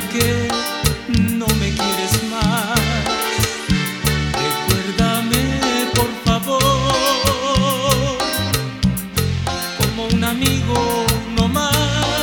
que no me quieres más. Recuérdame, por favor, como un amigo no más.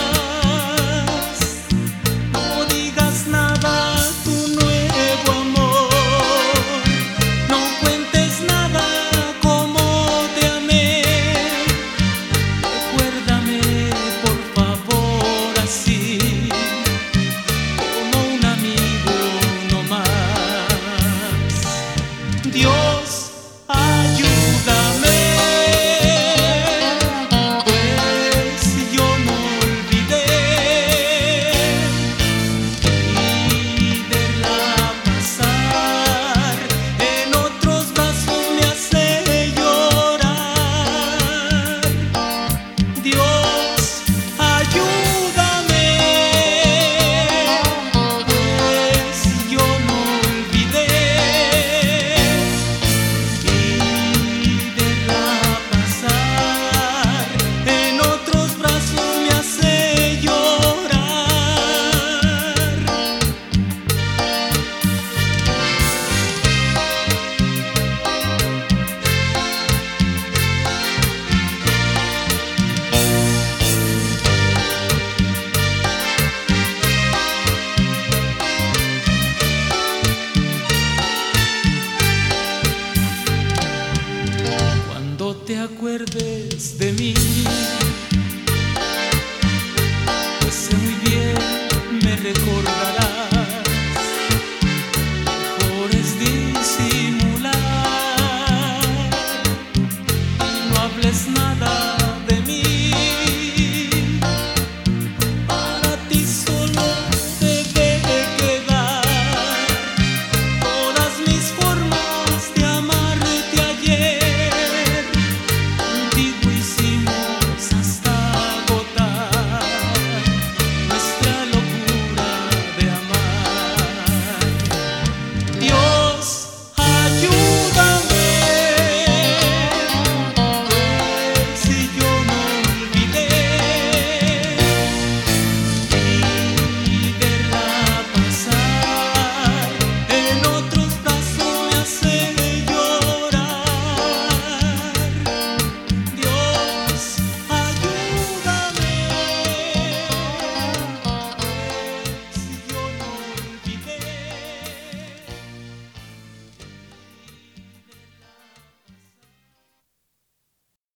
No digas nada, tu nuevo amor. No cuentes nada, como te amé. Recuérdame, por favor, así, como un amigo no más. Dios, ayúdame, pues yo no olvidé, y verla pasar en otros brazos me hace llorar. Dios, ayúdame, pues yo no olvidé, y verla pasar en otros brazos me hace llorar. Cuando te acuerdes de mí, pues sé muy bien, me recordarás.